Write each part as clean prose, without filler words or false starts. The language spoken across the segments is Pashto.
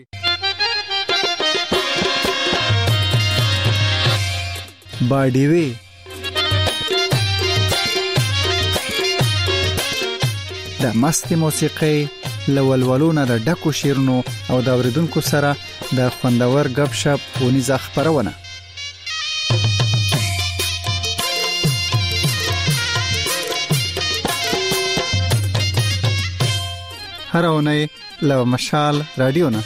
باډیوي د مستي موسیقي لولولونه د ډکو شیرونو او د اوریدونکو سره د خوندور غب شپ ونیزه خبرونه هر اونۍ له مشال رادیو نه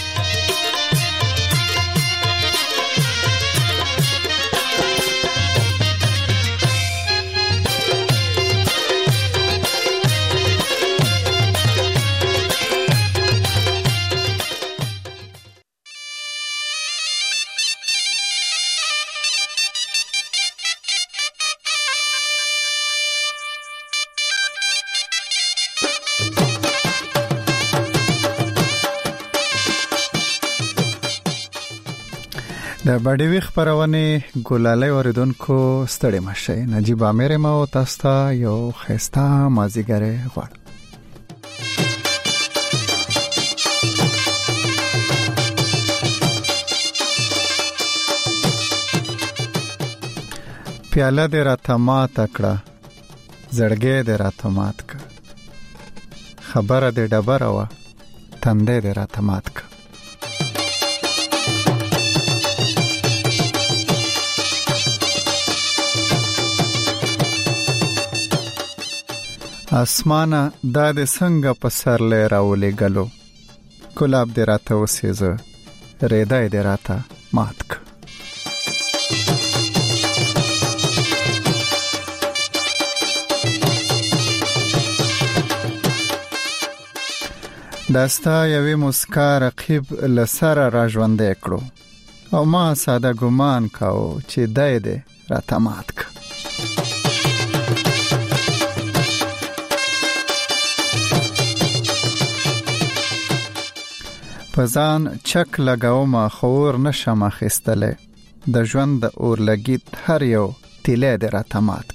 د باډیوي خبرونه ګلالۍ اوریدونکو ستړي مشه نجیب امیر ما او تاسو ته یو خسته مازیګره غواړ پیاله دې راته مات کړه زړګې دې راته مات کړه خبره دې ډبره وا تندې دې راته مات کړه اسمانه دا د څنګه په سر لې راولې غلو ګلاب دې راته وسېزه ریدای دې راته ماتک داستا یوې مسکا رقیب لسره را ژوندې کړو او ما ساده ګمان کاو چې دای دې راته ماتک پزان چک لگاو ما خور نشم اخیستله د ژوند د اور لګیت هر یو تیله د راتماتک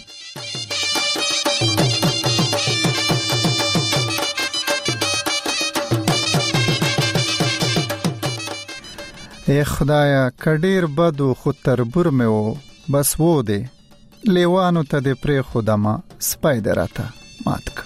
ای خدایا کډیر بدو خو تربور مې و بس وو دی لیوانو ته د پری خدما سپایدراته ماتک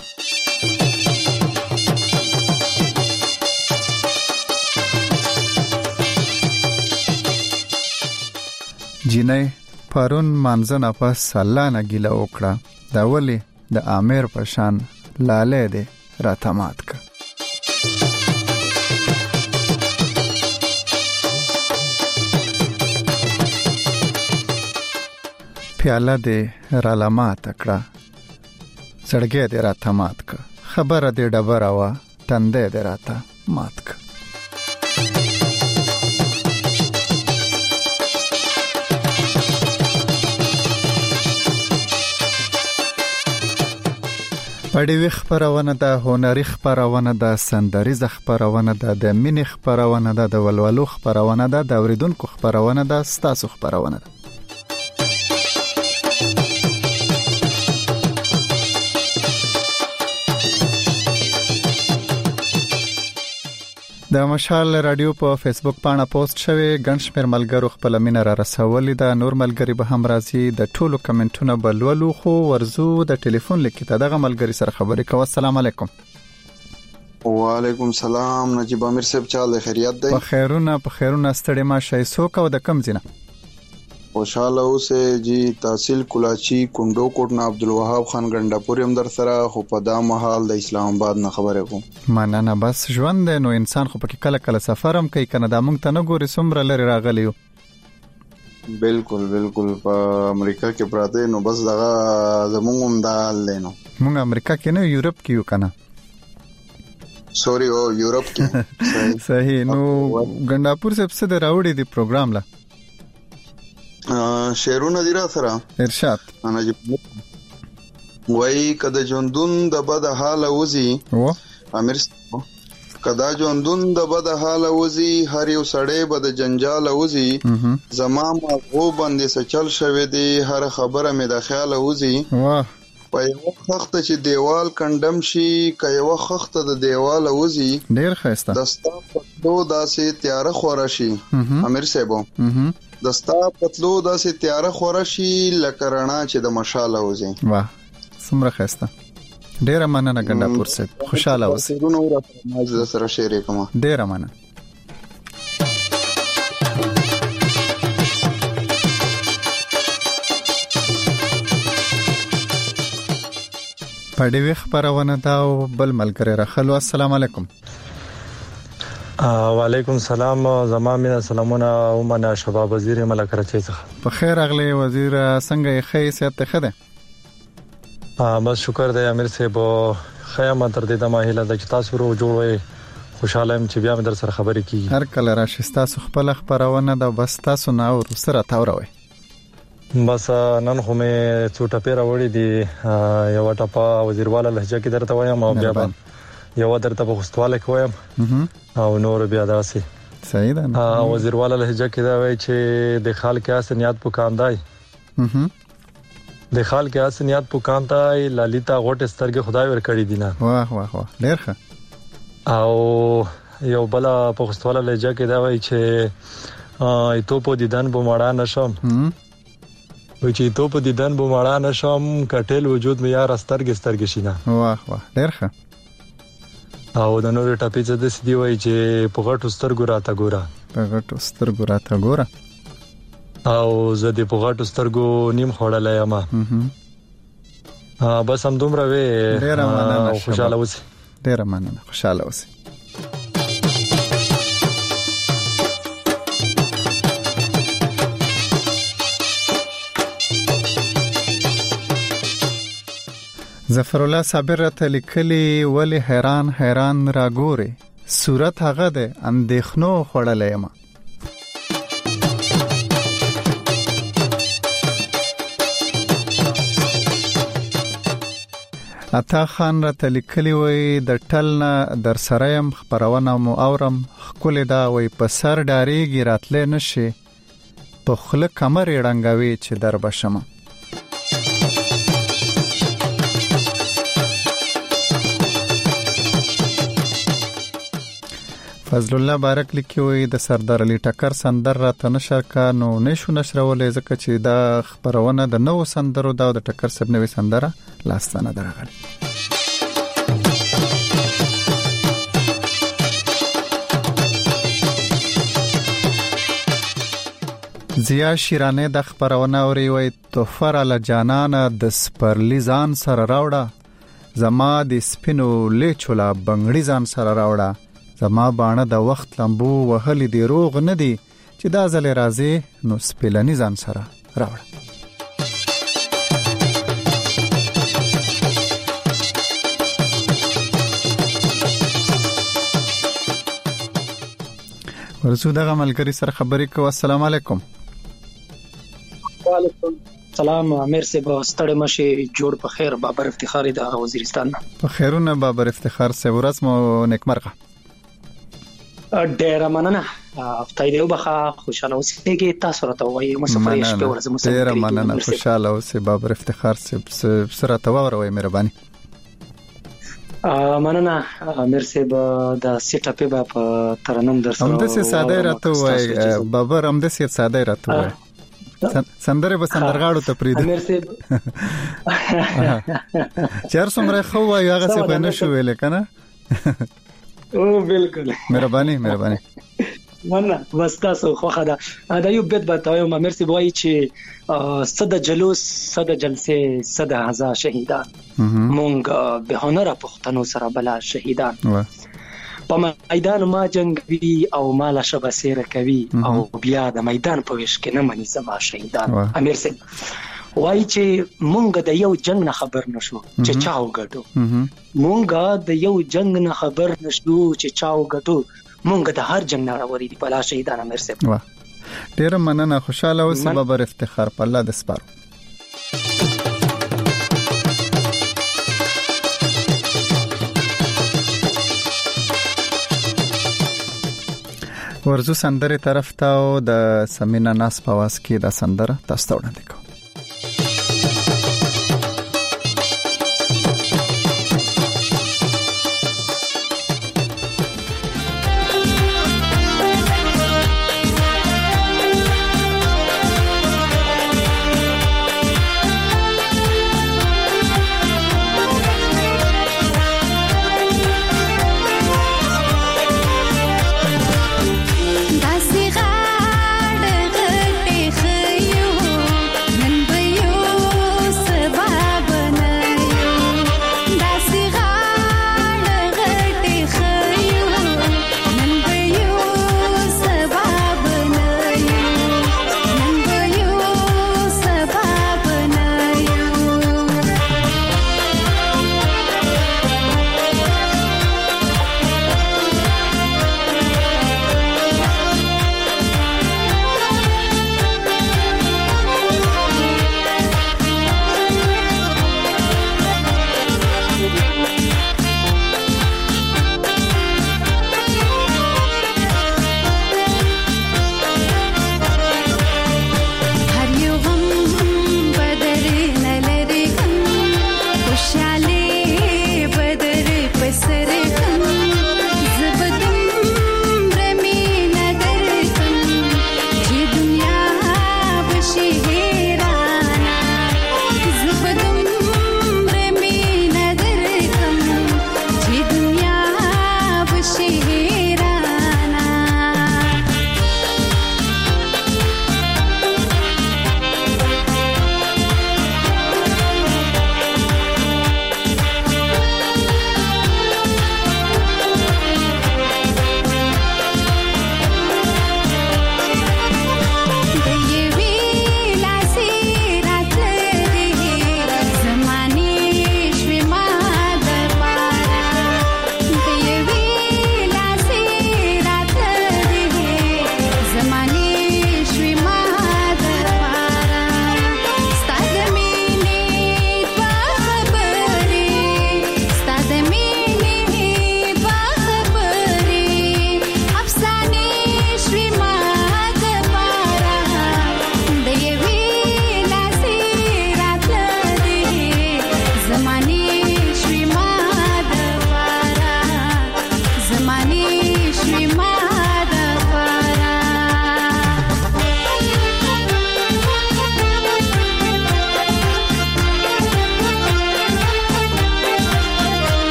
جینې پرون منځنه پس سلانه ګیله وکړه دا ولی د امیر پشان لاله دې راتمات ک پیاله دې رالمات کړه سړګې دې راتمات ک خبره دې ډبره وا تندې دې راته مات ک باډیوي خبرونه ده هنري خبرونه ده سندریز خبرونه ده د مینې خبرونه ده د ولولو خبرونه ده د اوریدونکو خبرونه ده ستاسو خبرونه ده د مشال رادیو په فیسبوک باندې پوسټ شوی ګنشمیر ملګرو خپل مینه را رسولې ده نور ملګری به هم راځي د ټولو کمنټونو بلولو خو ورزو د ټلیفون لیکته دغه ملګری سره خبرې کوم السلام علیکم وعلیکم السلام نجیب امیر صاحب چاله خیریت دی په خیرونه ستړي ما شای سو کو د کم زینه خوشاله اوسه جی تحصیل کلاچی کندو کوټ نه عبدالوهاب خان ګنداپور هم در سره خو په دا محل د اسلام آباد نه خبره کوم مننه بس ژوند نو انسان خو پکې کله کله سفر هم کوي کنه دا مونږ ته نه ګوري سمره لري راغلیو بالکل په امریکا کې پراته نو بس دغه زمونږ هم دال لینو مونږ امریکا کې نه یورپ کې یو کنه سوري او یورپ کې صحیح نو ګنداپور څخه د راوړې دی پروګرام لا شعرونه دی را سره ارشاد انا جی وای کده ژوندون د بد حال وزي و امیر کدا ژوندون د بد حال وزي هر یو سړی بد جنجال وزي زما ما غو باندې سچل شوی دی هر خبره مې د خیال وزي واه په یو وخت چې دیوال کندم شي که یو وخت د دیوال اوزي ډیر ښایسته دستا پتلو داسې تیار خورا شي امیر صاحبو دستا پتلو داسې تیار خورا شي لکه رڼا چې د مشال اوزي واه څومره ښایسته ډیر مننه ګنډاپور صاحب خوشاله اوسئ نو سره شعر کوم ډیر مننه پډوي خبرونه دا بل ملګری راخلو السلام علیکم وعلیکم السلام زمامه سلامونه او منا شباب وزیر ملک راچي څخه په خیر اغلی وزیر څنګه یې حیثیت خده بس شکر دی امیر صاحب خیمه تر دې د ماهله د تاسو ورو جوړوي خوشاله يم چې بیا مې در سره خبرې کیږي هر کله راشي تاسو خپل خبرونه د بس تاسو نه ور سره تاوروي بس نن خو مې څوټه پیرا وړي دي یو ټپه وزیرواله لهجه کې درته وایم او بیا یو درته په خوستواله کې وایم او نور بیا داسي صحیح ده وزیرواله لهجه کې دا وایي چې د خال کې اسنیات پوکاندای د خال کې اسنیات پوکاندای لالیتا غوټ سترګې خدای ور کړی دي نه واه واه واه ډیر ښه او یو بل په خوستواله لهجه کې دا وایي چې ایتو په دیدن بومړا نشم و چې ته په دیدن بومړا نشم کټل وجود مې یار سترګې شینه واه واه ډیر ښه او د نور ټاپی څه د سدي وای چې په غټو سترګو راته ګوره او زه د په غټو سترګو نیم خړلای ما بس هم دومره وې ډیر مننه خوشاله اوسئ ډیر مننه خوشاله اوسئ ظفر الله صابر ته لیکلي ولی حیران راګوري صورت هغه ده اندېخنو خړلې ما عطا خان را لیکلي وي د ټلنه در سرایم خبرونه مو اورم خپل دا وي په سر ډاریږي راتلې نشي په خله کمر رنگوي چې در بشم فضل الله بارک لیکوي د سردار علي ټکر سندر را تنشر کا نو نشو نشرولې ځکه چې دا خبرونه د نو سندرو دا د ټکر سب نوې سندره لاستانه درغلي زیا شیرانه د خبرونه اوري وي توفر ال جانان د سپرلی ځان سره راوړه زما د سپینو لیچولا بنگړی ځان سره راوړه زما باڼه د وخت لمبو وهلې دی روغ نه دی چې دا ځل راځي نو سپلنی ځان سره راوړه ورسو دغه ملګری سره خبرې کوو السلام علیکم وعلیکم سلام امیر صاحب ستړي مشه جوړ په خیر بابر افتخار د وزیرستان په خیرونه بابر افتخار سه ورځ مو نیکمرغه ډیر مننه افتای دی وبخه خوشاله اوسئ تاسو راته وایي مسافر شپه ورځ مسافر ډیر مننه خوشاله اوسئ بابر افتخار سره تواوروي مهرباني مننه امیر صاحب د سیټ اپ په ترنم در سره هم د ساده راته وایي بابر هم د ساده راته وایي سندره به سندرغاړو ته پریده امیر صاحب چیر څومره خو وایي هغه څه په نشو ویل کنه او بالکل مهرباني مننه واستاسو خو خدا دا یو بیت بتاوم امیر صاحب وایي چې صد جلوس صد جلسه صد هزار شهیدان مونږ به هنر پښتنو سره بلا شهیدان په میدان ما جنگوي او مال شبه سیر کوي او بیا د میدان په ویش کې نه مني زما شهیدان امیر صاحب وایي چې مونږ د یو جنگ نه خبر نشو چې چا وګټو مونږ د یو جنگ نه خبر نشو چې چا وګټو مونږ د هر جنگ نه راوړي دی بلا شهیدان امیر صاحب ډیر مننه خوشاله اوسئ بابر افتخار په الله د سپارو ورزو سندره طرف ته د سمینا ناس په واس کې د سندره تاسو ته وړاندې کوم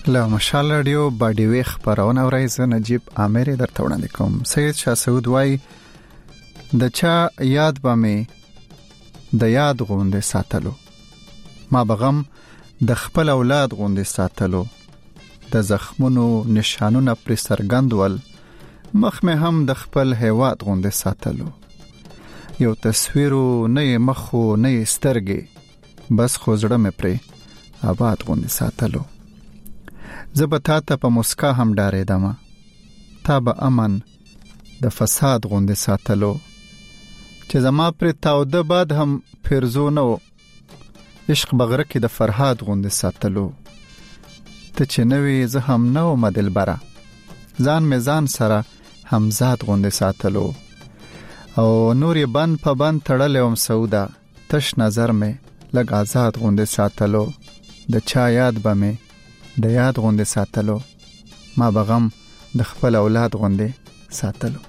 له مشال رادیو باډي وی خبرونه اورئ. زه نجیب عامر درته وړاندې کوم. سید شاه سعود وای د چا یاد به مې د یاد غوندې ساتلو، ما بغم د خپل اولاد غوندې ساتلو، د زخمونو نشانونه پر سرګند ول، مخ مې هم د خپل هیواد غوندې ساتلو، یو تصویرو نه مخو نه سترګې، بس خو زړه مې پرې آباد غوندې ساتلو. زه به تا ته په مسکا هم ډارېدم، تا به امن د فساد غوندې ساتلو، چې زما پر تاوده باد هم پیرزو نه و، عشق بغره کې د فرهاد غوندې ساتلو. ته چې نوې زه هم نه وم دلبره، ځان مې ځان سره همزاد غوندې ساتلو، او نور یې بند په بند تړلی وم سودا، تش نظر مې لږ آزاد غوندې ساتلو. د چا یاد به مې د یاد غوندې ساتلو، ما بغم د خپل اولاد غوندې ساتلو.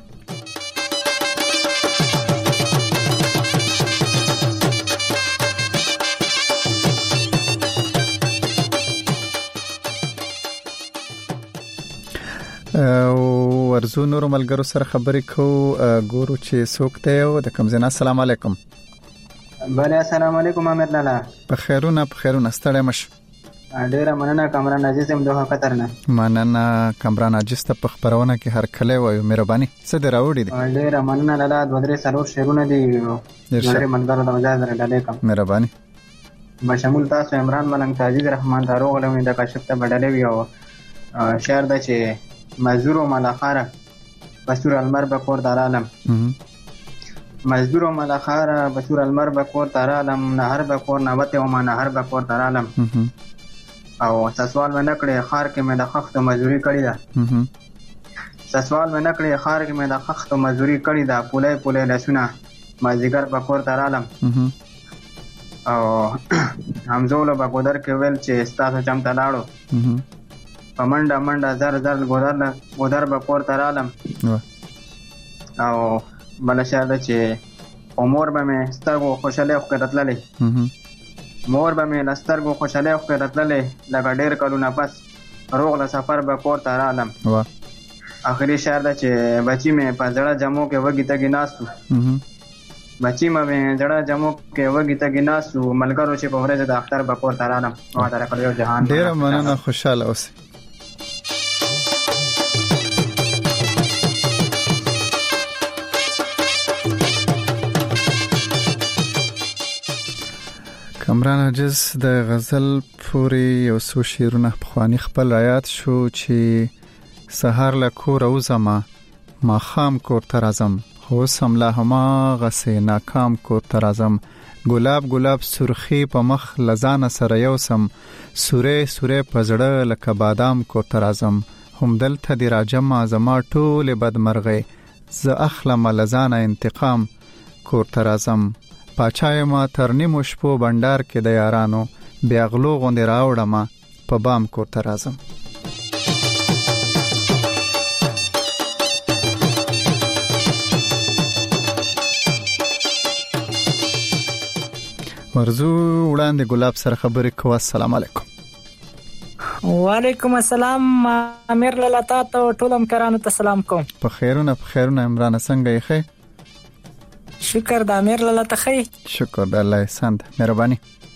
ورزو نور ملګرو سره خبرې کو، ګورو چې څوک دی او د کوم ځای. السلام علیکم. بله السلام علیکم امیر لالا. په خیرونه ستړی مش. ډیره مننه کامران عزیز هم دوه خطر نه. مننه کامران عزیز ته په خبرونه کې هر کله وایو مهرباني. څه دی راوړی دی؟ ډیره مننه لالا. 2-3 شعرونه دي ډیره منګرو د مجاز راډلې کوم. مهرباني. بشمول تاسو عمران ملنګ تاجید رحمان دارو غلمې د کاشف ته بدلې ویو شعر د چې مزدور و ملاخاره بسور المر بکور در عالم، مزدور و ملاخاره بسور المر بکور در عالم، نهر بکور نوته و ما نهر بکور در عالم، او سسوال مې نکړې خار کې مې د خخت مزدوری کړی ده، سسوال مې نکړې خار کې مې د خخت مزدوری کړی ده، پولې پولې لسونه مازیګر بکور در عالم، او همزولو بګودر کې ویل چې ستاسو چمته لاړو، پمنډه منډه زر زر ګودر به کور ته رالم، او بله شعر ده چې مور به مې سترګو خوشحالۍ خو کې راتللی، مور به مې له سترګو خوشحالۍ خو کې راتللی، لکه ډېر کلونه پس روغ له سفر به کور ته رالم. آخري شعر ده چې بچي مې په زړه جمو کې وږي تږي ناست وو، بچي مې زړه جمو کې وږي تږي ناست وو، ملګرو چې په ورځ د اختر به کور ته رالم. وعده راکړی یو جهان. ډېره مننه، خوشحاله اوسئ. کامران عجز د غزل پورې یو څو شعرونه پخوانی خپل آیات شو چې سحر له کور اوزم ماښام کور ته راځم، خو سم لا هماغسې ناکام کور ته راځم، ګلاب ګلاب سرخي په مخ لزان سره یوسم، سورې سورې په زړه لکه بادام کور ته راځم، هم دلته دی راجم زما ټولې بدمرغۍ، زه اخلم لزان انتقام کور ته راځم، پاچای ما تر نیمو شپو بندار کې د یارانو، بیا غلو غوندې راوړم په بام کور ته راځم. ورزو وړاندې ګلاب سره خبرې کوه. السلام علیکم. وعلیکم السلام امیر لالا، تاسو ټول همکارانو ته سلام کوم. په خیرونه عمران څنګه یې؟ ښه شکر د امیر لالا ته ښه. شکر د الله احسان ده، مهرباني.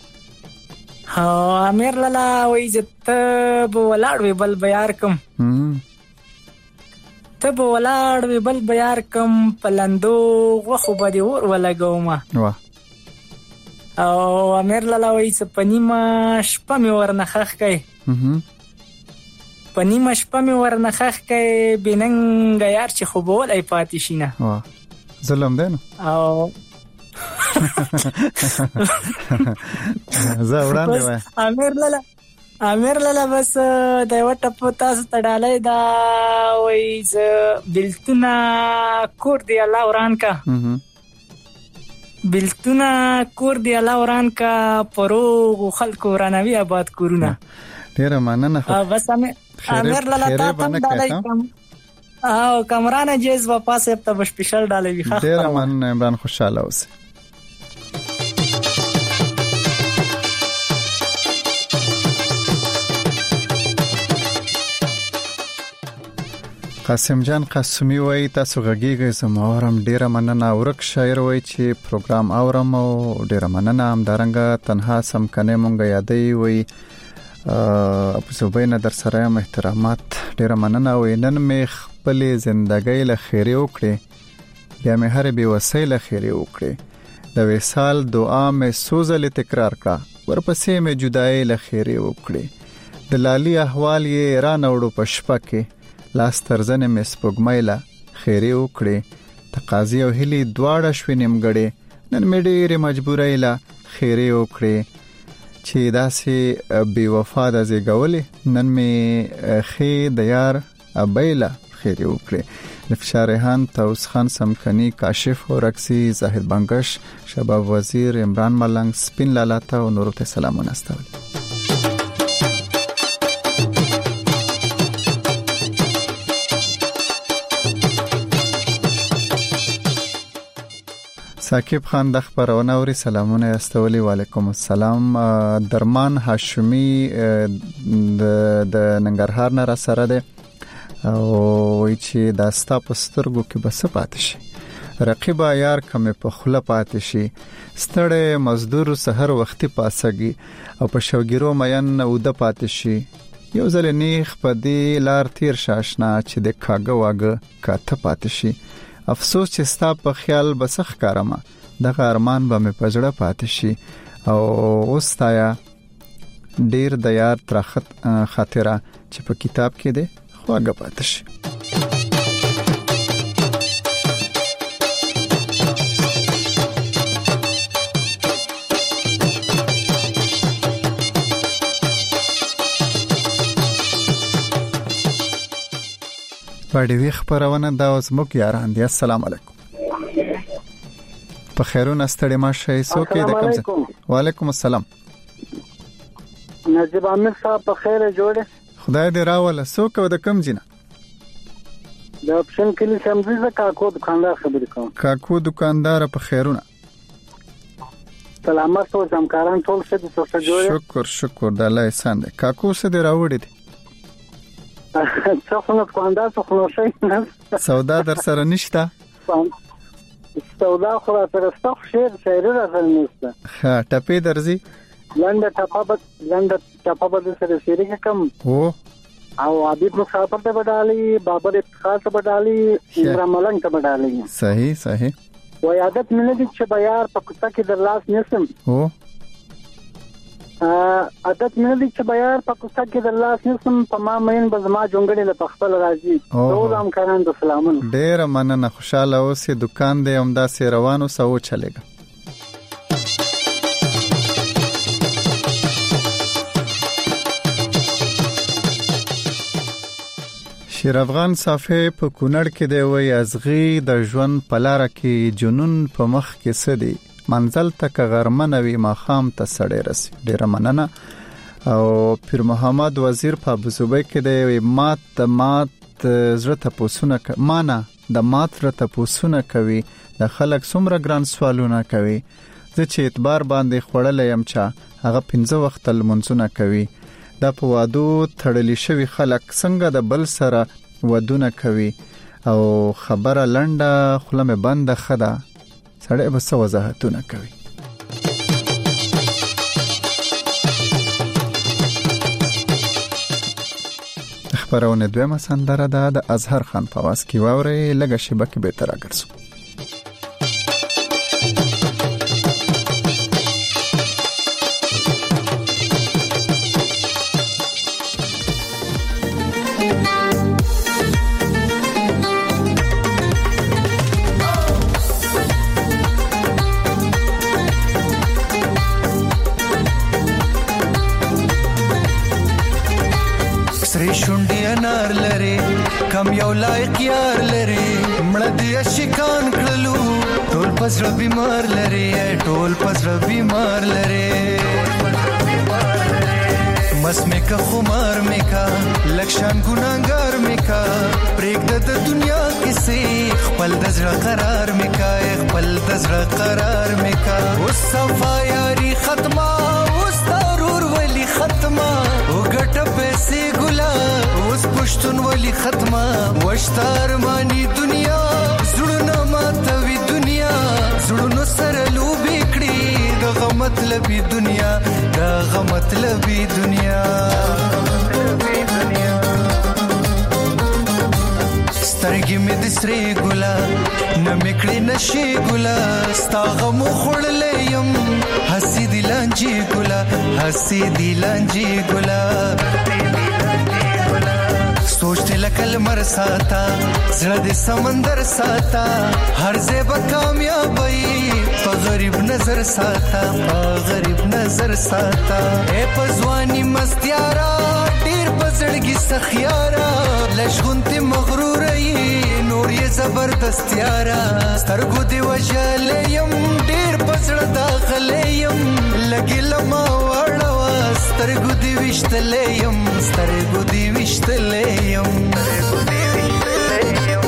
امیر لالا وایي چې ته به ولاړ وې بل بیار کم، ته به ولاړ وې بل بیار کم، په لندو غوښو به دې اور ولګوم. او امیر لالا وایي چې په نیمه شپه مې ورنه خښ کړې، په نیمه شپه مې ورنه خښ کړې، بې ننګه یار چې خوبولی پاتې شي نه. ظلم دی نو. او زه وړاندې وایم امیر لالا بس د یوه ټپو تاسو ته ډالۍ دا وایي زه بېلتونه کور دی الله وران کا، بېلتونه کور دی الله وران کا، په روغو خلکو رانوي آباد کورونه. ډېره مننه. بس امیر لالا تا ته هم ډالۍ کړم. او کامران عجز و پاسه ته به سپیشل ډالۍ وي. ډېره مننه عمران، خوشحاله اوسئ. قاسم جان قاسمی وای تاسو غږیږئ زموږم ډیره مننه. ورک شاعر وای چې پروګرام اورم او ډیره مننه. هم دارنګه تنها سم کنه مونږ یادې وای ابو زبینه در سره احترامات ډیره مننه. وای نن می خپل ژوندۍ له خیره وکړي بیا می هر به وسیله خیره وکړي د وصال دعا می سوزل تکرار کړه ورپسې می جدای له خیره وکړي د لالي احوال یې را نوړو پشپکه لاس ترزنه مې سپوږمایله خیره وکړي تقاضي او هلي دواړه شوې نیمګړې نن مې ډېرې مجبورې له خیره وکړي چې داسې بې وفا د زیږولې نن مې خې د یار ابیله خیره وکړي. نفشا ریحان، طاووس خان سمکنی، کاشف اورکسی، زاهد بنگش، شباب وزیر، عمران ملنگ، سپین لالاتا او نورو ته سلامونه استول. ثاقب خان د خبرونه اوري سلامونه استولي. وعلیکم السلام. درمان هاشمی د ننګرهار نه را سره ده او وی چې دا ستا په سترګو کې بس پاتې شي رقیبا یار کمه په خله پاتې شي ستړی مزدور سحر وختي پاسګي او په شوګیرو مین او د پاتې شي یو ځل نیخ په دې لار تیر شاشنا چې د کاګه واګه کاته پاتې شي افسوس چې ستا په خیال بسخ کارما دغه ارمان به مې پجړه پاتې شي او اوس تایا ډیر د یار تر خاطره چې په کتاب کې ده خواږه پاتې شي. پاډي وی خبرونه دا اوس موږ یاران دي. السلام علیکم. په خیرونه ستړي ما شي سو کې د کوم. وعلیکم السلام. نجيب عامر صاحب په خیره جوړه. خدای دې راوله. سو کو د کم جنہ د اپشن کلی سمزي ز کاکو دکاندار خبرې کوم. کاکو دکاندار په خیرونه. سلامات او همکاران ټول څه د څه جوړه. شکر د الله احسان دی. کاکو څه دی راوړی دی؟ څه خو دکاندار څه خو شي سودا در سره نشته. سودا خو تر څو شعر راځل نشته. ها ټپې درځي لنډه ټپه به سره شریک کم او عبید مسافر ته بدالي بابر افتخار ته بدالي عمران ملنګ ته بدالي. صحیح و عادت مې دي چې بیار په کوڅه کې در لاس نسم عادت مې دي چې بیار په کوڅه کې در لاس نسم په ما مین بزما جونګړې له پخپل راځي. ټول همکاران د سلامون ډېر مننه. خوشاله اوسې. دکان دې همدا سي روانو سو چلےګا. شیر افغان صافه په کونړ کې دی وای ازغي د ژوند پلاره کې جنون په مخ کې سدي منزل تک غرمنوي ماخام ته سړې رسي. ډیره مننه. او پیر محمد وزیر په ابوظبي کې دی مات زړه ته پوسونه مانا د مات رته پوسونه کوي د خلک څومره ګران سوالونه کوي زه چې اعتبار باندې خړلې يم چا هغه 15 وخت المنځونه کوي دا په وادو تړلې شوی خلک څنګه د بل سره ودونه کوي او خبره لنډه خلمه بنده خدا سړی به څه وضاحتونه کوي. خبرونه دویمه سندره ده د اظهر خان په واس کې واوري لګه شبکه به تر راګرځو. کم یو لایق یار لري مړه دې شکان کړلو ټول پسره بیمار لري ټول پسره بیمار لري مس میکا خمار میکا لکشان ګناګار میکا پرېګ د دنیا کیسه خپل د زړه قرار میکا خپل د زړه قرار میکا او صفا یاري ختمه او سترور ولی ختمه او ګټ پیسې ګلا اوس پښتون ولی ختمه وشتار مانی دنیا زړونه ماتوي دنیا زړونو سره لوبي کړي دغه مطلبي دنیا دغه مطلبي دنیا سترګې مې د سرې ګلا نه مکړې نشي ګلا ستا غم خړلې يم حسي دي لانجي ګلا حسي دي لانجي ګلا سوچته لکل مر ساتا زړه د سمندر ساتا هر ځای به کامیابی په غریب نظر ساتا په غریب نظر ساتا اے پزوانی مستیارا ډیر پزړګي سخیارا لشغونته مغرور ای نور یې زبردست یارا سترګو دی وجلې يم ډیر پزړه داخلې يم لګل ما وړوا سترګو دی وشتلې يم سترګو دی وشتلې يم سترګو دی وشتلې يم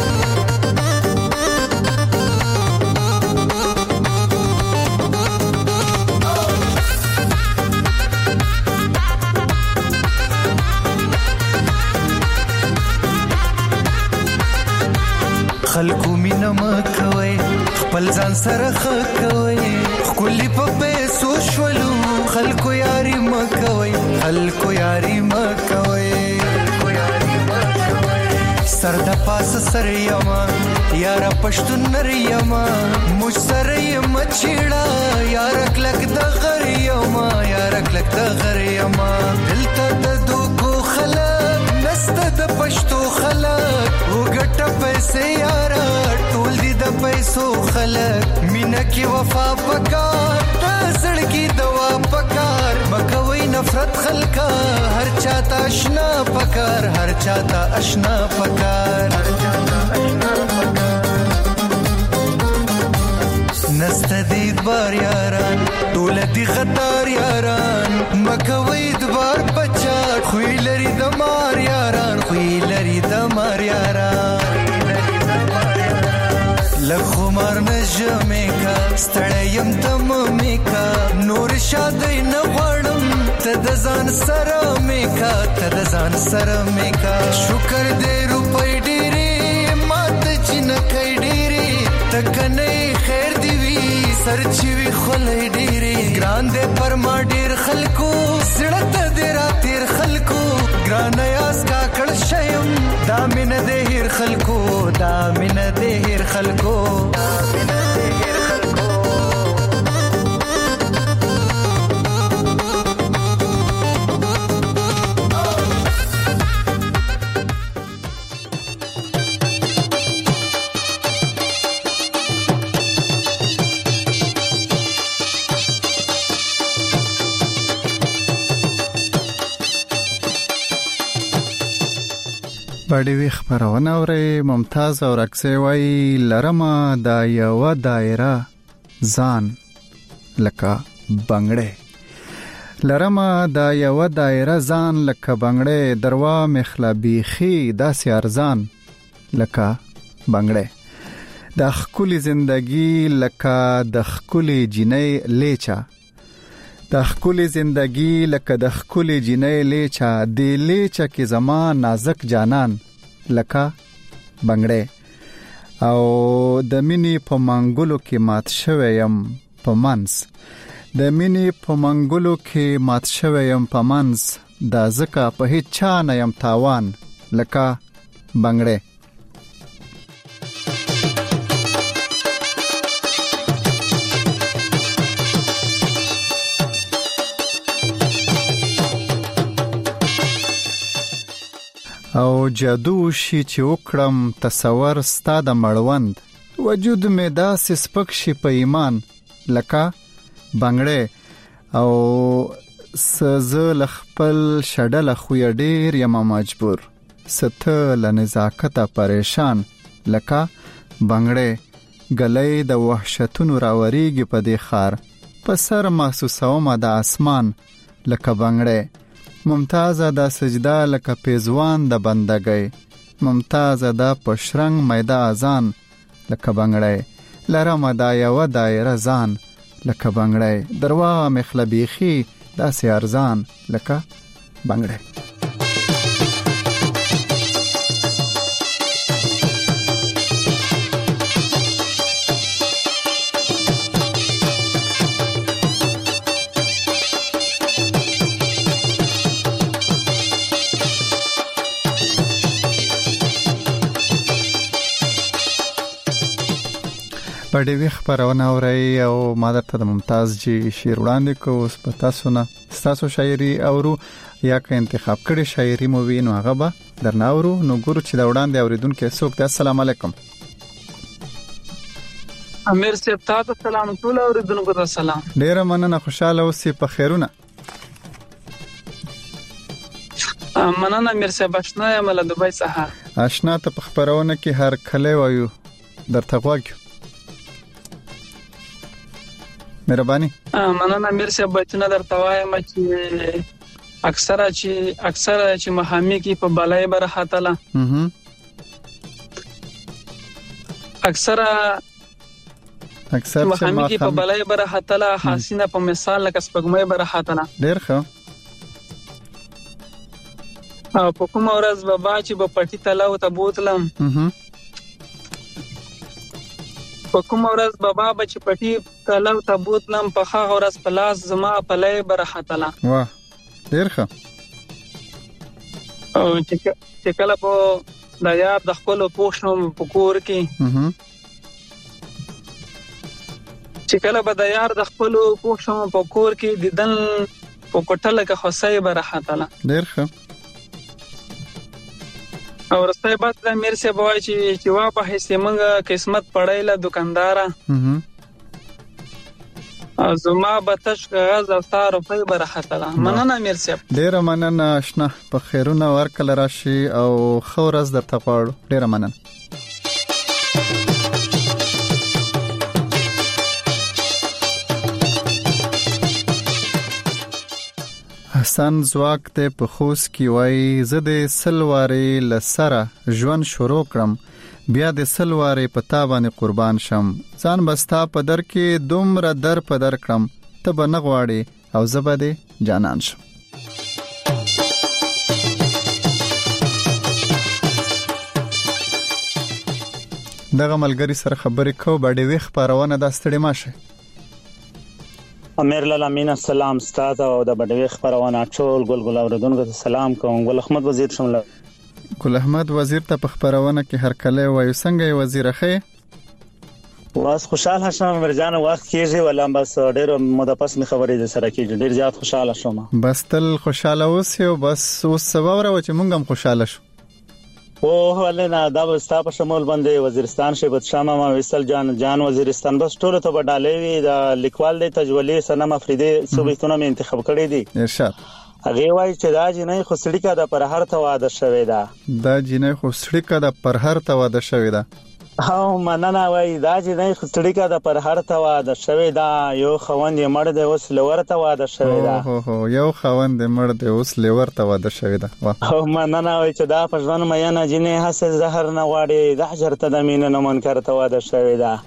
خلکو مینا مکوي خپل ځان سره خکوي خولي په پیسو شولو خلکو یاري مکوي خلکو یاري مکوي سر د پاس سر یما یار پښتون نر یما مج سر یم چیړه یار کلک د غر یما یار کلک د غر یما دلته د دوکو خلک نست د پښتو خلک وګټه پیسې یار ټول دي د پیسو خلک مینا کی وفا پکار د زړګي دوا پکار مکوي نفرت خلکا هر چاته آشنا پکار هر چاته آشنا پکار هر چاته آشنا پکار نست دی بار یاران ټول دی غدار یاران مکوي دوار بچا خوې لري د مار یاران خوې لري د مار یاران لخو مار نجمه کا ستړیم تم میکا نور شادي نه غړم تد ځان سره میکا تد ځان سره میکا شکر دې روپې ډېری مات چین کای ډېری تکنه خیر دی وی سرچوي خلې ډېری ګران دې پر ما ډېر خلکو سړت دې را تیر خلکو ګران یاس کا کړ شیم دامن دې هر خلکو دامن دې هر خلکو دامن دې هر خلکو باندې وی خبرونه اوري ممتاز او رکسي وای لرما د یو دایره ځان لکه بنگړې لرما د یو دایره ځان لکه بنگړې دروا مخلبيخي داسې ارزان لکه بنگړې د خولي زندگی لکه د خولي جنې لیچا د خولي زندگی لکه د خولي جنې لیچا د لیچا کې زمان نازک جانان لکه بنگړې او د مینی په منګلو کې مات شویم په منس د مینی په منګلو کې مات شویم په منس د زکه په هیڅ چا نه يم تاوان لکه بنگړې او جادو شي چې وکړم تصور ستا د مړوند وجود مې داسې سپک شي په ایمان لکه بنگړې او سزل خپل شډل خو ډیر یم مجبور ستل نزاکت پریشان لکه بنگړې غلې د وحشتونو راوريږي په دې خار په سر محسوسوم د اسمان لکه بنگړې ممتازه د سجده لکه پیزوان د بندګۍ ممتازه د پشرنګ میدا اذان لکه بنگړې لرم د یو دایره ځان لکه بنگړې دروا مخلبيخي داسې ارزان لکه بنگړې پډې خبرونه اوري او ما درته د ممتاز جی شعر وړاندې کوم. اوس په تاسو نه تاسو شاعري اورو یا که انتخاب کړي شاعري مو وینو هغه به درنه اورو. نو ګورو چې دا وړاندې اوریدونکو څوک دی. السلام علیکم. امیر صاحب تاسو سلام ټول اوریدونکو ته سلام. ډیره مننه خوشاله اوسئ په خیرونه. مننه امیر صاحب آشنا یم له دوبۍ څخه. آشنا ته په خبرونه کې هر کله وایو درته غواګو. مهرباني. مننه امیر صاحب بچنه درته وایم چې اکثره چې محامی کې په بالای برخه تله اکثره محامی کې په بالای برخه تله حسینه په مثال لکه سپګمې برخه تله. ډیر ښه. او په کوم ورځ بابا چې په پټی تله او ته بوتلم په کوم ورځ بابا چې پټی تله او ته بوتلم په هغه ورځ په لاس زما په لای برخه تله. واه ډیر ښه. او چې کله په د یار د خپل پوښتنو په کور کې چې کله به د یار د خپل پوښتنو په کور کې دیدن په کوټه کې خوسای برخه تله. ډیر ښه. او رسته بعد د امیر صاحب وایي چې وا په هیڅ منګه قسمت پړایله دکاندارا زما بتش غاز او تار په برخه تله. مننه امیر صاحب. ډیره مننه آشنا په خیرونه ورکل راشي او خورز درته غواړو. ډیره مننه. حسن زواک ته په خوست کې وای زه د سلواري لسره ژوند شروع کړم بیا د سلواري په تابانه قربان شم ځان بستا په در کې دومره در په در کړم ته به نه غواړي او زبده جانان شم. دغه ملګری سره خبرې کو باندې وی خبرونه د ستړي ماشه. امیر لالامین السلام ستاسو او د بډوي خبرونه ټول ګل اوردونکو ته سلام کوم. ګل احمد وزیر شمله. ګل احمد وزیر ته په خبرونه کې هر کله وایي څنګه وزیر خې واس خوشاله شوم مرجان وخت کېږي ولا بس ډېر مدپس می خبرې د سره کې ډېر زیات خوشاله شوم. بس تل خوشاله اوسې او بس اوس سبا ورو چې مونږ هم خوشاله شو. او ولنا دا وستا په شمول باندې وزیرستان شیبت شامه ما وصل جان وزیرستان بس ټول ته بدالې وی د لیکوال د تجولی سنم افریدي صوبېتونه می انتخاب کړی دي. ارشاد هغه وایي چې دا جنې خسړی کا د پر هر ته واده شوی دا. دا جنې خسړی کا د پر هر ته واده شوی دا. او مننه وای دا جنې خسړی کا د پر هر ته واده شوی دا. یو خوند یې مړ د اوس لور ته واده شوی دا. هو یو خوند یې مړ د اوس لور ته واده شوی دا. او مننه وای چې دا په ځوان مې نه جنې حسد زهر نه واړي د حجر ته د مين نه منکر ته واده شوی دا.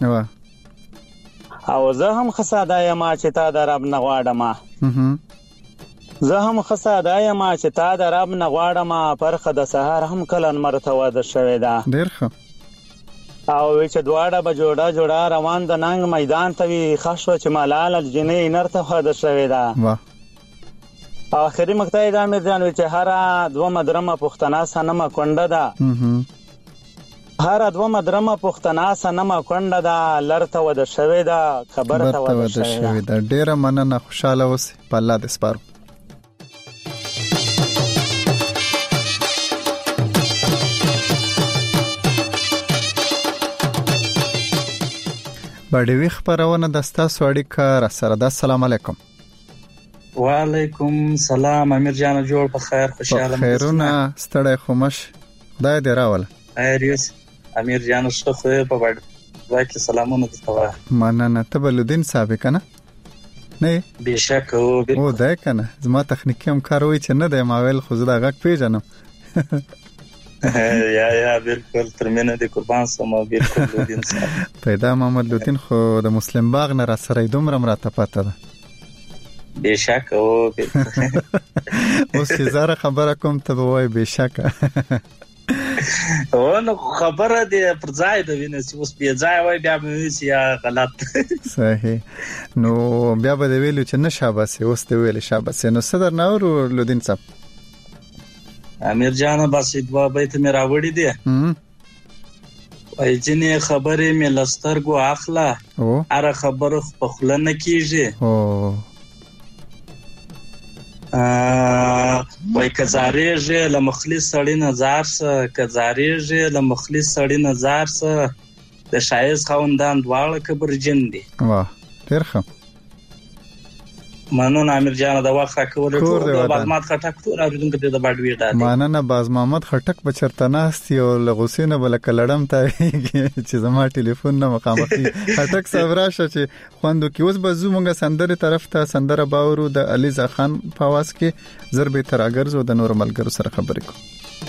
او زه هم خساده یم چې تا د رب نه غواړم. زه هم خساده یم چې تا د رب نه غواړم. پرخه د سحر هم کلن مرته واده شوی دا. ډیر ښه. او چې دواړه به جوړه روان د ننګ میدان ته وي خښو چې ملال جنې نرته واده شوی دا. او اخري مقطع دا مې ځان چې هر دوه مدرمه پښتنه سنمه کونډه ده. هر دوه مدرمه پښتنه سنمه کونډه ده لرته واده شوی دا. خبره ته واده شوی دا. ډیره مننه خوشاله اوسئ په الله دې سپارو. باډوي خبرونه د تاسو اړیکه را سره ده. السلام علیکم. وعلیکم سلام امیر جان جوړ په خیر خوشاله خیرونه ستړی خومش خدای دې راول. ایریس امیر جان شو خو په باډوي کې سلامونه تاسو. مننه. ته بلودین صاحب کنه نه بشک او ده کنه زما تخنیکی هم کار وای چې نه د ماویل خو زړه غک پیژنم. یا بالکل ترمنه د قربان سم بالکل لودین صاحب پیدا محمد لودین خو د مسلم باغ نه را سره دومره مراته پته ده. بشک او اوس زاره خبره کوم ته وای بشک او نو خبره دې پر ځای د وینې اوس بیا ځای وای بیا مې یا غلط صحیح. نو بیا به ویلو چې نشاباسه اوس ته ویل شاباسه نو صدر نور لودین صاحب. امیر جان بس دوا بیت مې راوړی دی وای ځینې خبرې مې لسترګو اخله اره خبره په خوله نه کیږي وای کزاریږي له مخلص سړی نظر سره کزاریږي له مخلص سړی نظر سره د شایز خوندان دواړه کبرجن دي واه ډیر ښه مننه امیر جان د وخت راکول ټول د بازمات خټک ټول اوریدونکو ته د باډوي ډاډ مننه باز محمد خټک بچرته ناستي او لغوسینه بل کلړم ته چې زما ټلیفون نه مخامخي خټک صاحب راشه چې خوندو کې اوس به زموږه سندره طرف ته سندره باورو د علیزا خان په आवाज کې ضربه تراګرزو د نور ملګرو سره خبرې کوم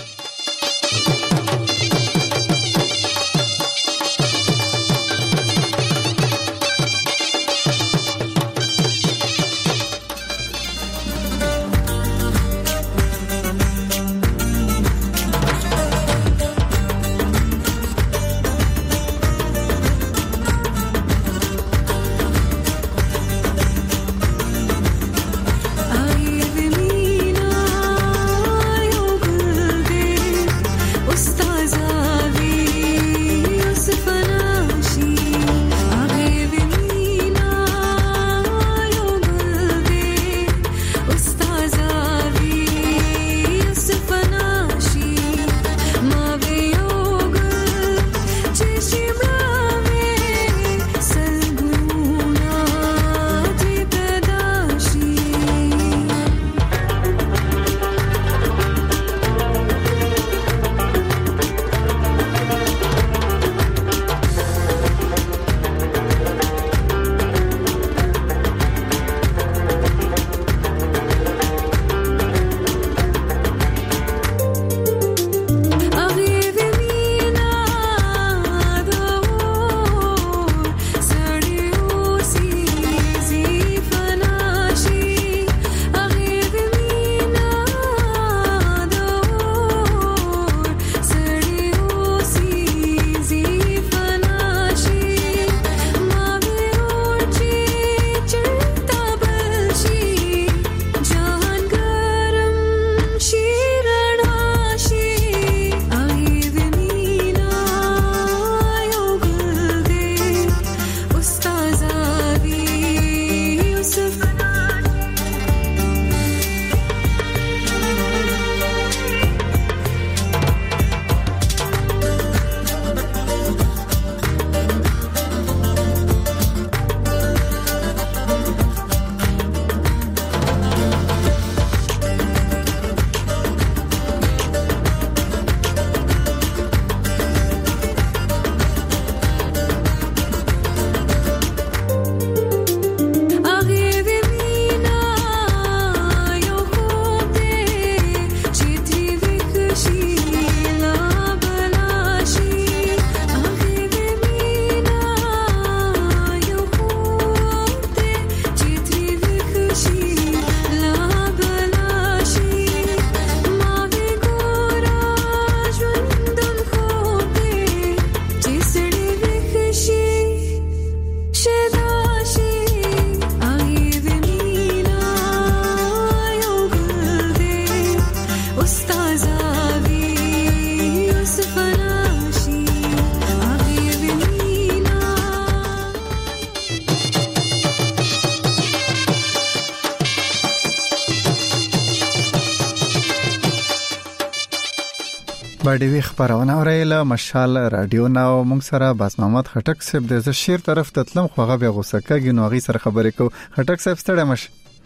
باډوي خبرونه اوریله مشال رادیو ناو مونږ سره باز محمد خټک صاحب د شیر طرف ته تلم خو هغه به غوسه کوي نو غي سره خبرې کو خټک صاحب ستړی مش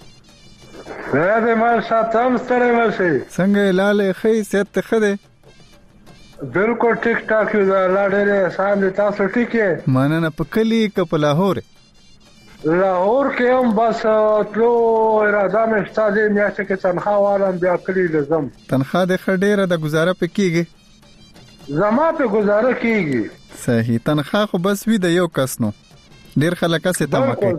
زه دې ما ساتم ستړی مشي څنګه لاله خې ست خده بالکل ټیک ټاک یو لاړې سان دي تاسو ټیکه مننه په کلی ک په لاهور کې هم بس تلو اراده مې ستاسو میاشته کې تنخواه والم بیا کلی لزم تنخواه د خډېره د گزاره پکېږي زما په گزاره کېږي صحیح تنخواه خو بس وی د یو کس نو ډیر خلک څه تمه کوي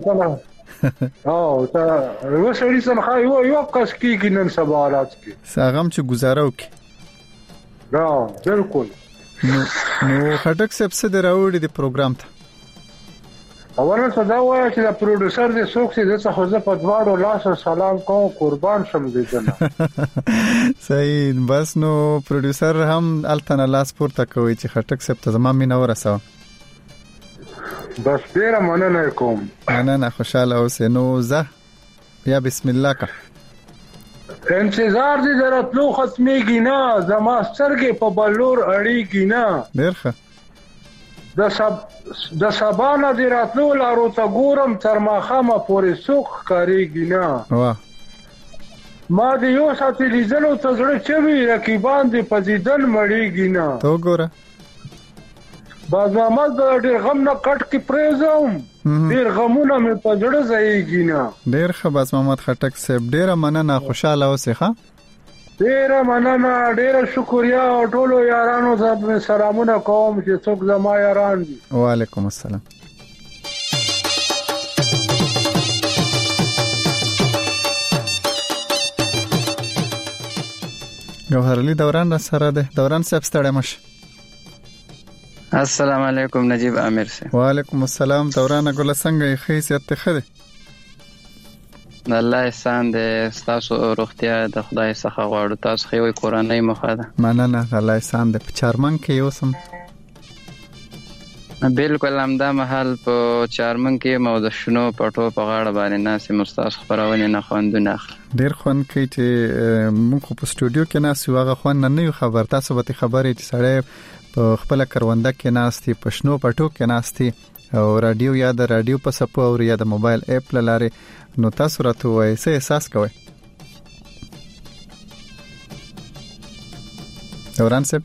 او تا وسړي تنخواه یو کس کېږي نن سبا حالات کې ساغم چې گزاره وکي دا بالکل نو خټک صاحب څه دراوړي د پروګرام ته اوله څه دا وایي چې د پروډوسر دې څوک چې د څه خو زه په دواړو لاسو سلام کوم قربان شم دې جنا صحیح بس نو پروډوسر هم التنا لاس پورته کوي چې خټک صاحب ته زما مینه ورسو بس ډیره مننه کوم مننه خوشاله اوسې نو زه یا بسم الله کا انتظار دې درتلو ختميږي نه زما سترګې په بلور اړيږي نه ډیر ښه د سبانه دې راتلو لارو ته ګورم تر ماخامه پورې سوق کاریږي نه واه ما دې یو ساتي لیدلو ته زړه چوي رقیبان دې په دیدن مړیږي نه تو ګوره باز محمد ډېر غم نه کټ کې پریزم ډېر غمونه مې په زړه ځایږي نه ډېر ښه باز محمد خټک صاحب ډېر مننه خوشاله اوسې ښه ډېر مننه ډېر شکریا او ټولو یارانو ته سلامونه کوم چې څوک زما یاران دي وعلیکم السلام گوهر علی دوران را سره ده دوران صاحب ستړی مشه السلام علیکم نجیب عامر سے وعلیکم السلام دوران ګل څنګه ښه سیادت خده الله احسان دې تاسو روغتیا د خدای څخه غواړو تاسو خو یو کورنۍ مخاده مننه الله احسان دې په چارمن کې یوسم بالکل همدا محل په چارمن کې مو د شنو پټو په غاړه باندې ناس مستاس خبرونه نه خوندونه ډیر خوند کوي چې موږ په سټوډیو کې ناس یو هغه خوند نه خبر تاسو به خبرې چې سړی په خپل کرونده کې ناستي په شنو پټو کې ناستي او رادیو یا د رادیو په سپو او یا د موبایل اپ لاره نو تاسو راته وایي څه احساس کوئ دوران صاحب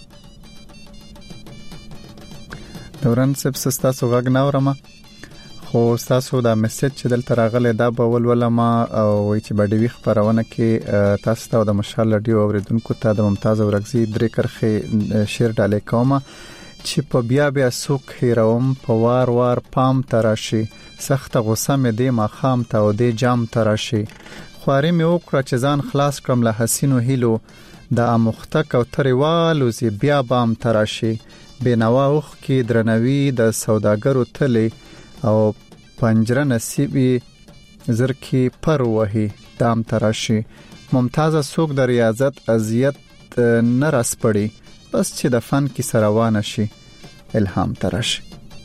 تاسو غږ نه اورم خو تاسو دا میسج چې دلته راغلی دا به ولولما او چې باندې وی خبرونه کې تاسو ته د مشال رادیو اوریدونکو ته د ممتاز اورغزي درې کرخه شیر ډالې کوم چې په بیا سوک هیروم په وار پام تراشي سخت غوسه مې دې ما خام ته او دې جام تراشي خواري مې وکړه چې ځان خلاص کړم له حسینو هیلو د امختک او تریوالو زی بیا بام تراشي بنوا اوخ کې درنوي د سوداګرو تلې او پنجره نصیبي زرکی پر وهي دام تراشي ممتاز سوک د ریاضت اذیت نه راس پړي بس چې د فن کې سروانه شي الهام تراشي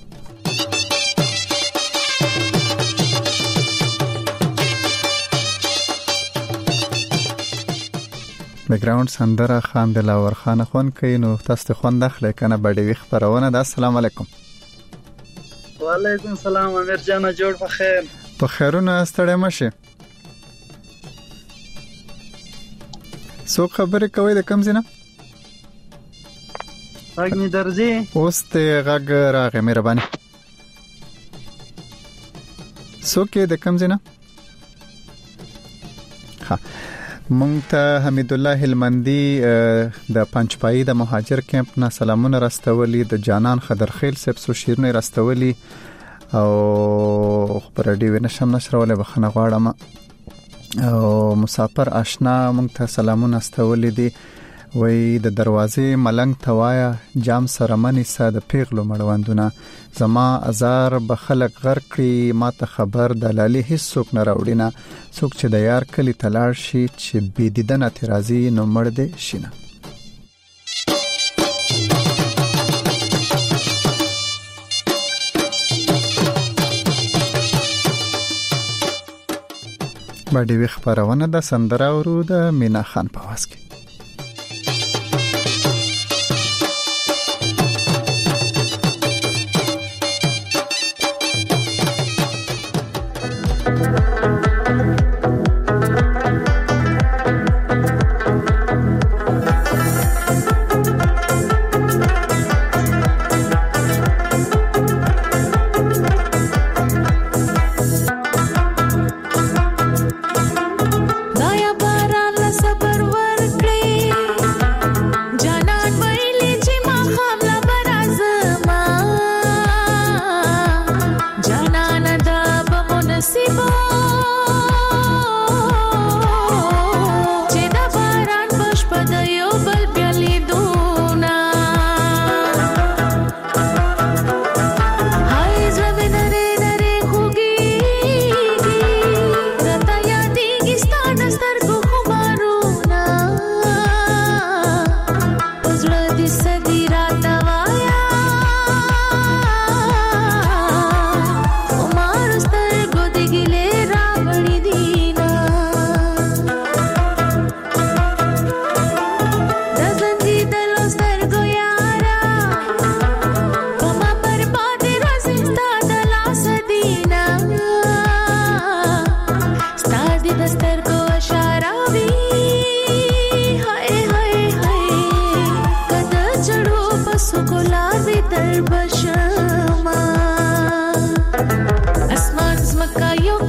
بیکګراوند سندره خان دلاور خان خون کوي نو تاسو خوند اخلي کنه باندې وی خبرونه د السلام علیکم وعلیکم السلام امیر جان جوړ په خیر په خیرونه ستړی مشه سو خبرې کوي د کم زینه غږ می درځي اوس ته غږ راغی مهرباني سو کې د کم زینه ها مونږ ته حمید الله هلمندي د پنځپای د مهاجر کیمپ نه سلامونه راستولي د جانان خضرخیل صاحب سو شیرنه راستولي او خبر دی ونشم نشرولې بخنه غواړم او مسافر آشنا مونږ ته سلامونه راستولي دي وای د دروازې ملنګ توایا جام سرمنی ساده پیغلو مړوندونه زما ازار بخلق غرقي ما ته خبر دلالي هیڅ څوک نه راوړینا څوک چې د یار کلی تلاړ شي چې بي دیدنه ترازی نو مړ دې شینه باندې وی خبرونه د سندره ورو د مینا خان په واس کې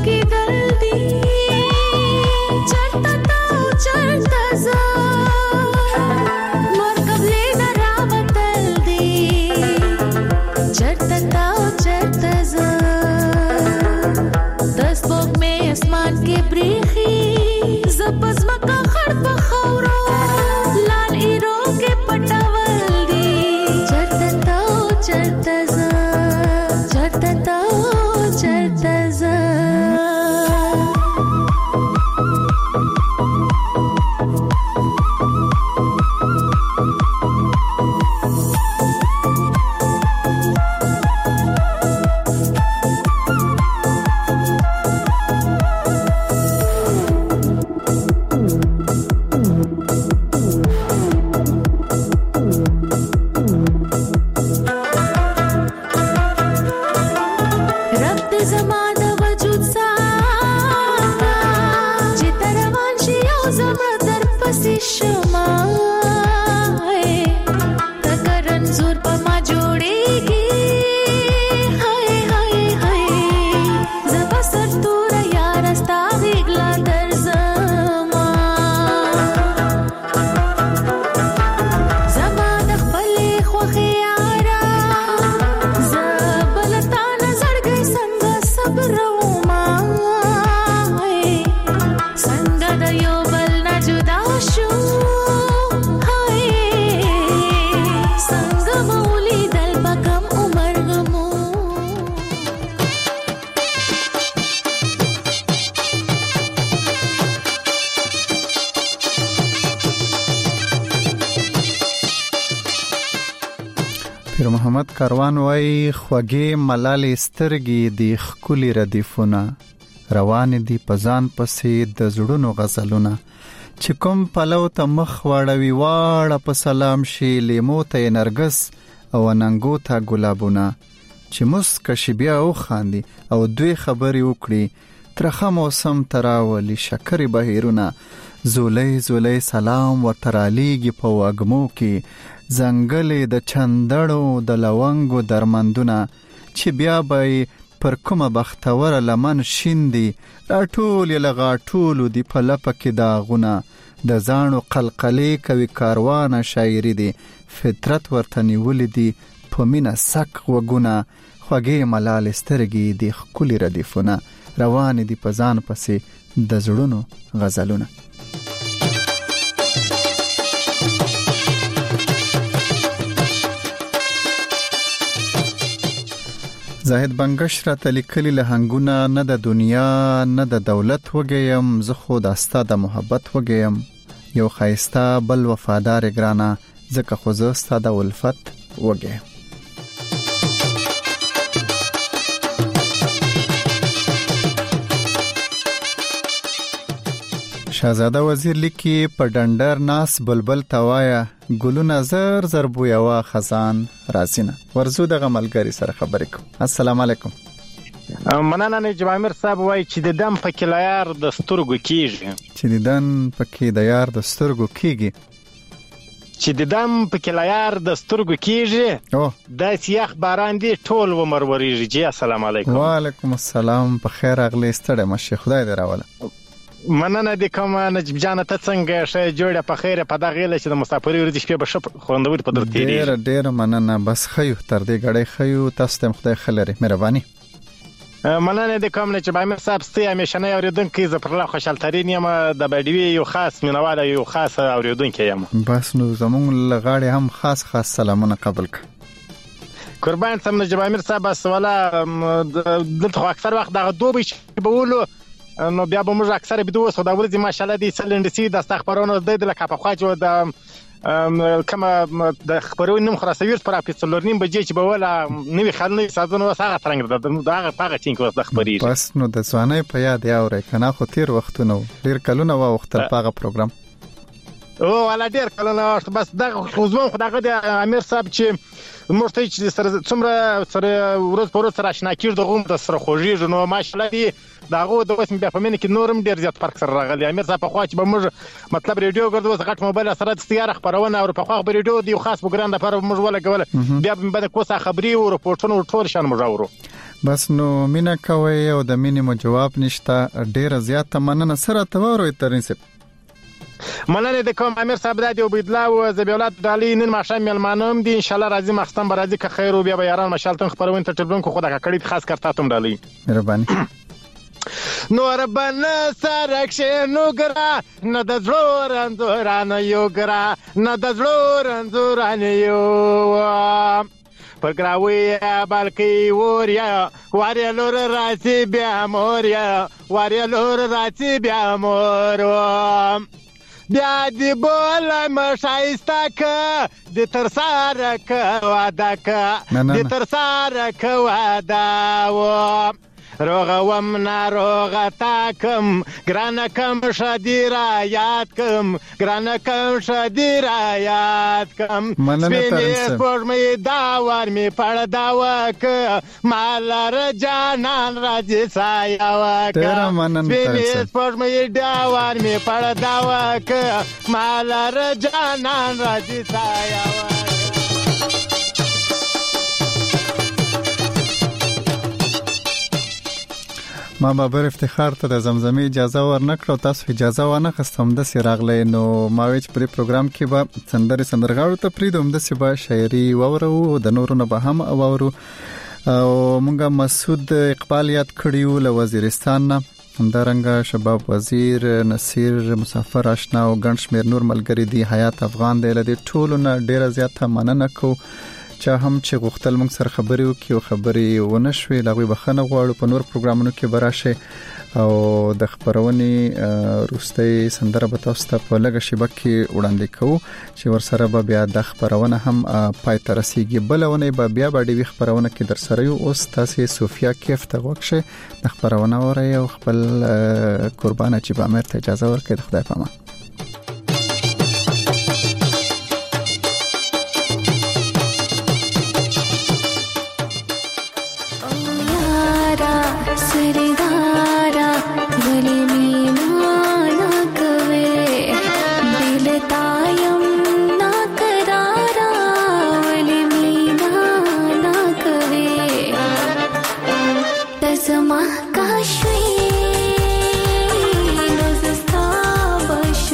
پیر محمد کاروان وای خوږې ملالې سترګې دی خکلی ردیفونه روان دي پزان پسې د زړونو غزلونه چې کوم پلو ته مخ واړوي واړه په سلام شي لیمو ته نرګس او ننګو ته ګلابونه چې مسک شي بیا او خاندي او دوی خبرې وکړي ترخه موسم تراولي شکر بهیرونه زولای زولای سلام ورترالیږي په وګمو کې زنګلې د چندړو د لونګو درمندونه چې بیا به پر کومه بختوره لمن شیندي راټول لغاټول دی په لپه کې داغونه د زانو قلقلې کوي کاروانه شاعری دی فطرت ورته نیولې دی په مینه سک وګونه خوږې ملال سترګې دی خکلی ردیفونه روان دی په ځان پسې د زړونو غزلونه. زاهد بنگش را تلیکلی لهنگونه نه د دنیا نه د دولت وګیم زه خود استا د محبت وګیم یو خایستا بل وفادار ګرانه زکه خو زه استا د ولفت وګیم. شاهزاده وزیر لیکي په ډنډر ناس بلبل توایا ګلونه زر زر بویا خزان رازینه ورزو دغه ملګری سره خبرې کوم. السلام علیکم. مننه نجیب امیر صاحب وای چې د دم په کلایار د سترګو کیږي چې د دم په کې د یار د سترګو کیږي چې د دم په کلایار د سترګو کیږي د سیاخ باران دی ټول عمر وریږي. جی السلام علیکم. وعلیکم السلام. په خیر اغلی ستړی مشه خدای دې راوله. مننه د کوم نجیب جان ته څنګه شه جوړه په خیره په دغه له چې د مسافرۍ ورځ شپه بشه خوندور په درته دی. ډېر مننه بس خیو تر دې غړې خیو تاسو ته خدای خلري مهرباني. مننه د کوم نجیب امیر صاحب ستې همیشنه اوریدونکو ز پر لا خوشالترین یم د بډوی یو خاص مینواله یو خاص اوریدونکو یم. بس نو زمون لغاړي هم خاص سلامونه قبول ک قربان سم نجیب امیر صاحب سواله دلته اکثر وخت دغه دوبي چې بولو نو بیا به موږ اکثر بده وسو دا ورځي ماشاءالله دي سلندسي د استخبارونو د لکه په خواجو د کما د خبرونو نوم خلاصوي پر اپیڅلورنیم بجې چې به ولا نوې خلنی سازونه وسه ترنګ دا هغه ټینګ وس د خبري بس نو د ځواني په یاد یاورې کنه خو تیر وختونه ډیر کلونه وخت په پروګرام او ولا ډیر کلونه بس دا خوځم خدای د امیر صاحب چې مرته چې سره څومره سره ورځ په ورځ سره آشنا کیږي دغه د سره خوږی نو ماشاءالله دی داغه د وسم بیا په من کې نورم ډیر زیات فرق سره راغلی. امیر صاحب په خوا چې به موږ مطلب ریډیو ګرځو غټ موبایل سره د سیاره خبرونه او په خوا ریډیو دی خاص وګران د پر موږ ولا کوله بیا په بده کوسه خبري او رپورټونه ټول شان موږ اورو. بس نو مینا کوي او د مینې مو جواب نشته. ډیره زیاته مننه سره تورو ترین سپ مننه د کوم امیر صاحب د عبیدالله او زبیولات دالی نن ماښام ملمانم دي ان شاء الله راځي مختم برازي که خیر او بیا به یاران مشالتون خبرون ته ټلبون کو خدا کړي خاص کرتا تم دالی مهرباني. نور بن سرک شنو ګرا نه د زړه رنځورانه یو ګرا نه د زړه رنځورانه یو پرګراوي بلکې وریا واریا لور راځي بیا موریا واریا لور راځي بیا مور بیا دی بوله مشایسته که دی ترساره که واده که دی ترساره که واده و روغه وم ناروغه تاکم گرانه کم شدی را یاد کم گرانه کم شدی را یاد کم سپینی سپوږمۍ داور می پړ داوه که مالر جانان راځي سایه وکه سپینی سپوږمۍ داور می پړ داوه که مالر جانان راځي سایه وکه. ما بابر افتخار ته د زمزمې اجازه ورنکړو تاسو اجازه ونه خستم د سیراغلې نو ما ویچ پر پروګرام کې به سندرغاړو ته پریدوم د سبا شاعري وورو د نورو نه به هم اورو او مونږه مسعود اقبال یاد کړیو له وزیرستان نه همدارنګه شباب وزیر نصیر مسافر آشنا او ګنشمیر نور ملګری دی حیات افغان دی له ټولو نه ډیره زیاته مننه کو چا هم چې غوښتل موږ سره خبرې وکړو خبرې ونه شوې لغوي بخنه غواړو په نور پروګرامونو کې براشه او د خبرونې روستي سندره به تاسو ته په لګه شبکه کې وړاندې کوو چې ورسره به بیا د خبرونه هم پای ته رسیږي بلونه به بیا باندې خبرونه کې در سره یو اوس تاسو سوفیا کیف ته وکشه د خبرونه اوري او خپل قربانه چې به امر ته اجازه ورکړي د خدای په امان. Kaşvi, no se está baş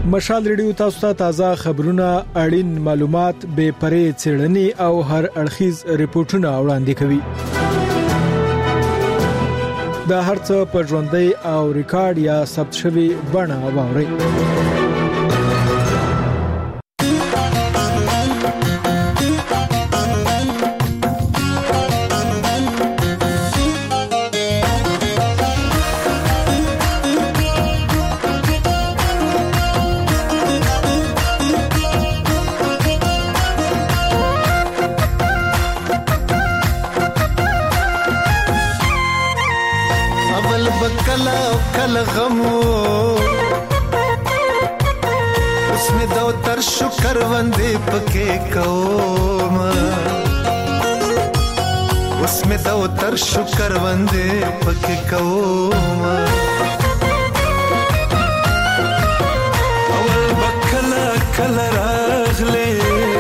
مشال ریډیو تاسو ته تازه خبرونه، اړین معلومات، بے پرې څېړنې او هر اړخیز ریپورتونه وړاندې کوي. دا هرڅه په ژوندۍ او ریکارډ یا ثبت شوی بڼه واورئ. شکر وندې پکې کوم اوس مې دا تر شکر وندې پکې کوم اول بکلا کلا راغله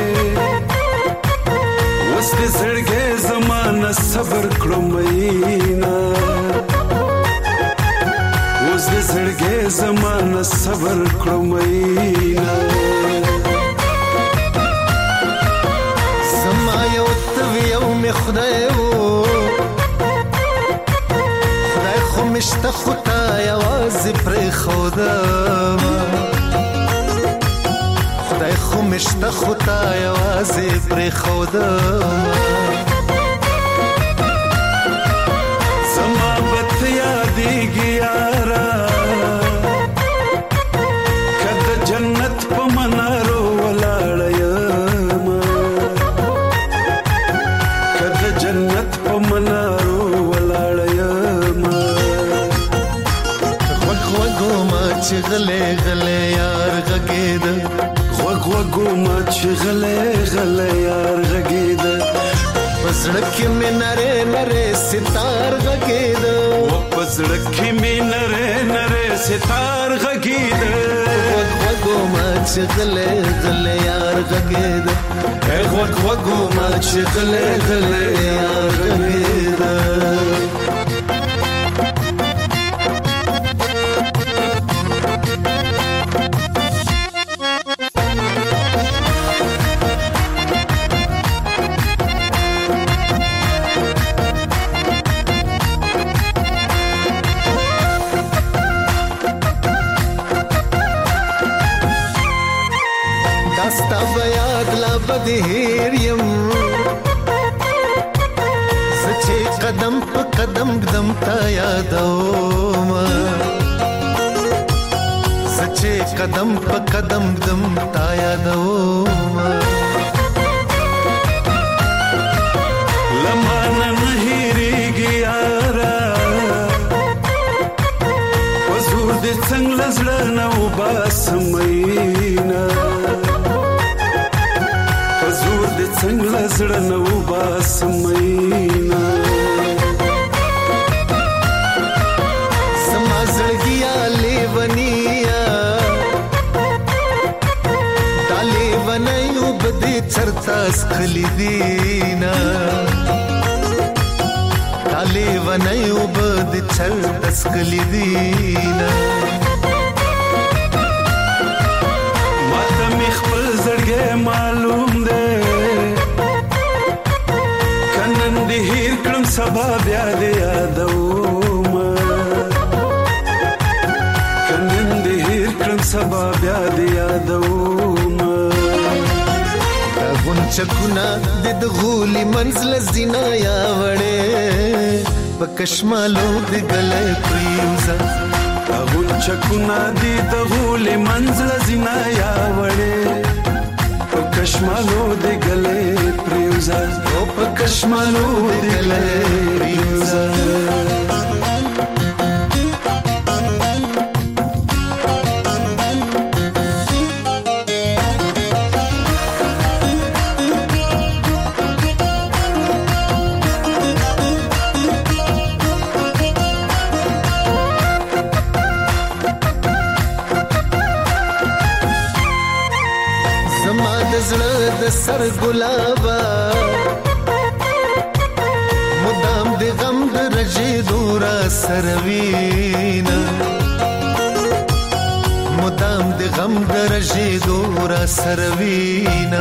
اوس دې زړګې زمانہ صبر کړم مینا اوس دې زړګې زمانہ صبر کړم مینا خدای خو مشته خدای आवाज پر خدا خدای خو مشته خدای आवाज پر خدا زما بت یادېږي یارا کله جنت په منارو ولاړ جنت په منارو ولاړ یم غوږ غوږو ما چې غلې غلې یار غږېد غوږ غوږو ما چې غلې غلې یار غږېد په زړه کې مې نرې نرې ستار غږېد په زړه کې مې نرې نرې ستار غږېد غوږ غوږو ما چې غلې غلې یار غږېد غوږ غوږو ما چې غلې غلې یار غږېد داستا بیاد لا بدهیر یم سچے قدم پا قدم قدم تا یادوم سچے قدم پا قدم قدم تا یادوم لمانا نهیری گیارا وزور دی څنګ لزړه نو باسمینا وزور دی څنګ لزړه نو باسمینا سما زړګیا لیونیا دالې ونایو بده چرتا سخلی دینا دالې ونایو بده چرتا سخلی دینا ماته می خپل زړګې معلوم ده کنن دې هیر کړم سبا بیا دې یادوم کنن دې هیر کړم سبا بیا دې یادوم غونچکونه د غولي منزل زینا یا وړې پکشمالو د ګلې پریوزا غونچکونه د غولي منزل زینا یا وړې پکشمالو د ګلې پریوزا او پکشمالو د ګلې پریوزا سر گلابا مدام دی غم درجی دورا سروینا مدام دی غم درجه دورا سروینا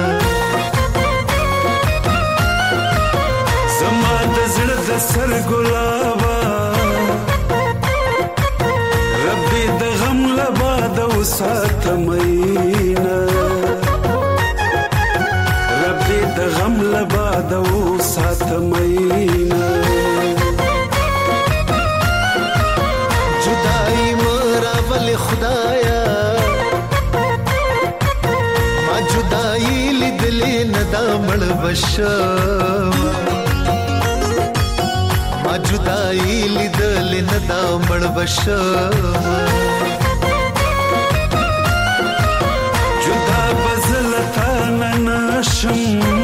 زما د زړه د سر ګلابا ربي د غم لبا د وسات مینا ربي د غم لبا د وسات مینا جدائی مرا ول خدایا ما جدائی لیدلې ندا مړ بشم ما جدائی لیدلې ندا مړ بشم جدا بزلتا نناشم